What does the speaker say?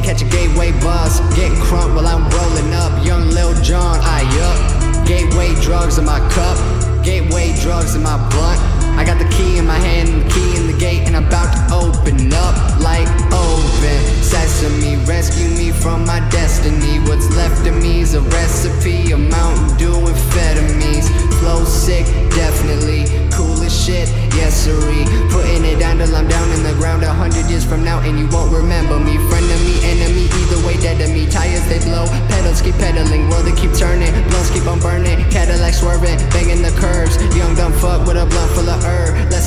catch a gateway bus. Getting crunk while I'm rolling up. Young Lil Jon, I up. Gateway drugs in my cup. Gateway drugs in my blunt. I got the key in my hand and the key in the gate, and I'm about to open up like open sesame. Rescue me from my destiny. What's left of me is a recipe of Mountain Dew amphetamines. Flow sick, definitely. Cool as shit, yes sirree. Putting it down till I'm down in the ground 100 years from now, and you won't remember me. Friend of me, enemy, either way dead to me. Tires they blow, pedals keep pedaling, world they keep turning, blunts keep on burning, Cadillac swerving, banging the curves. Young dumb fuck with a blunt full of herb.